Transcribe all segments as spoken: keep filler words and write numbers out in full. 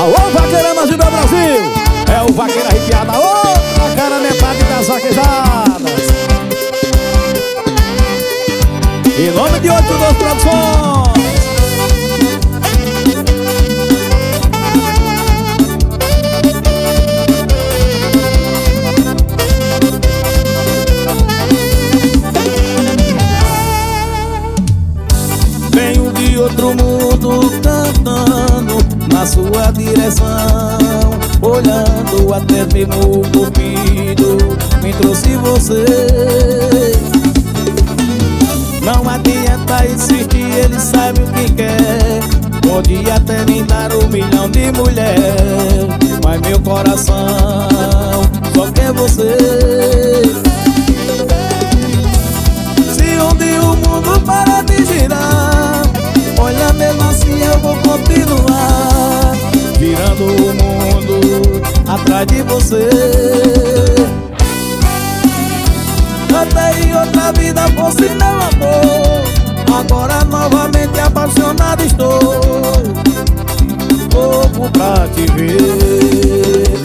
Alô, vaqueiranas do meu Brasil! É o vaqueiro arrepiado, a outra cara metade das vaquejadas. Em nome de oito dois Produções. Venho de outro mundo cantando na sua direção, olhando até mesmo o cupido me trouxe você. Não adianta insistir, ele sabe o que quer. Pode até me dar um milhão de mulher, mas meu coração só quer você. Se um dia o mundo parar de girar, olha, mesmo assim eu vou continuar virando o mundo atrás de você. Até em outra vida fosse meu amor, agora novamente apaixonado estou, louco pra te ver.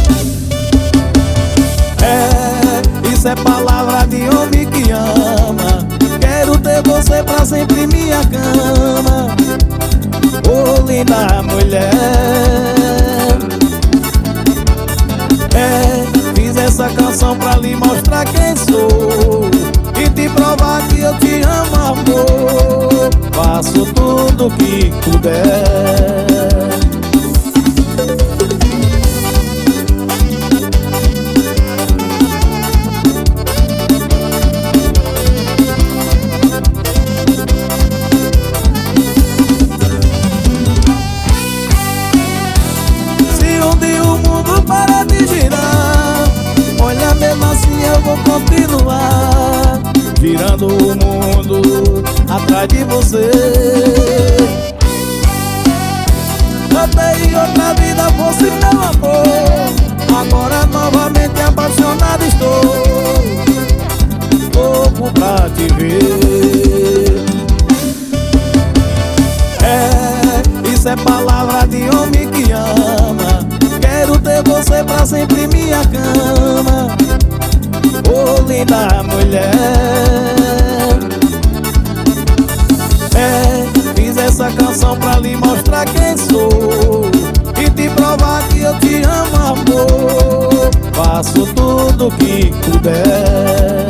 É, isso é palavra de homem que ama. Quero ter você pra sempre em minha cama, oh linda mulher. É, fiz essa canção pra lhe mostrar quem sou e te provar que eu te amo, amor. Faço tudo que puder. Para de girar, olha, mesmo assim eu vou continuar virando o mundo atrás de você. Até em outra vida fosse meu amor, agora novamente apaixonado estou, louco pra te ver. É, isso é palavra de homem que ama. Quero ter você pra sempre em minha cama, oh linda mulher. É, fiz essa canção pra lhe mostrar quem sou e te provar que eu te amo, amor. Faço tudo que puder.